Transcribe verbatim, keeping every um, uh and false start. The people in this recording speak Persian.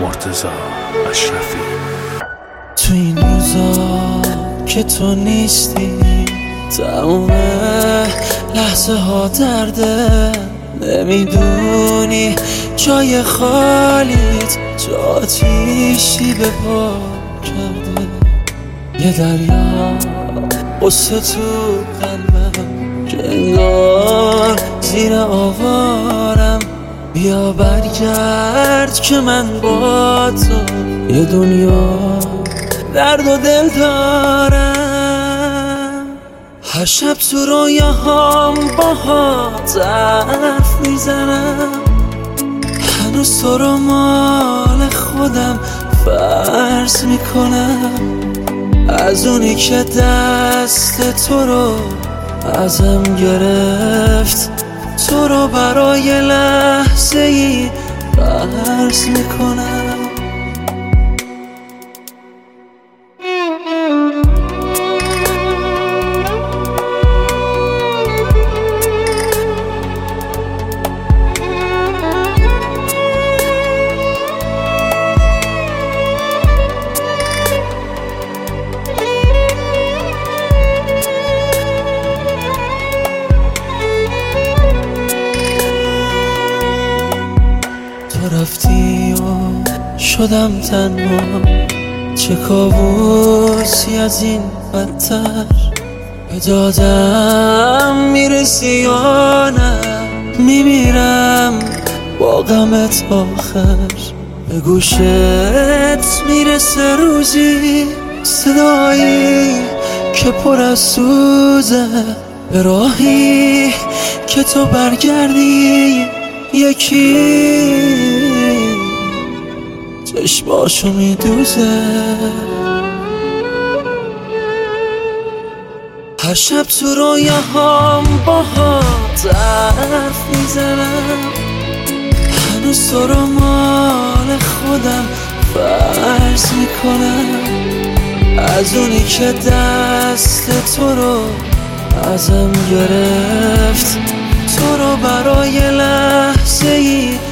مرتضی اشرفی. تو این روزا که تو نیستی تموم لحظه ها درده، نمیدونی جای خالیت چه آتیشی به پا کرده. یه دریا قصه تو قلبم که انگار زیر آوارم. بیا برگرد که من با تو یه دنیا درد و دل دارم. هر شب تو رویاهام باهات حرف میزنم، هنوز تو رو مال خودم فرض میکنم. از اونی که دست تو رو ازم گرفت، تو رو برای لحظه ای فرض میکنم. تو رفتی و شدم تنها، چه کابوسی از این بدتر. به دادم میرسی یا نه، میمیرم با غمت آخر. به گوشت میرسه روزی صدایی که پر از سوزه، به راهی که تو برگردی یکی چشماشو میدوزه. هر شب تو رویاهام باهات حرف میزنم، هنوز تو رو مال خودم فرض میکنم. از اونی که دست تو رو ازم گرفت، تو رو برای لحظه ای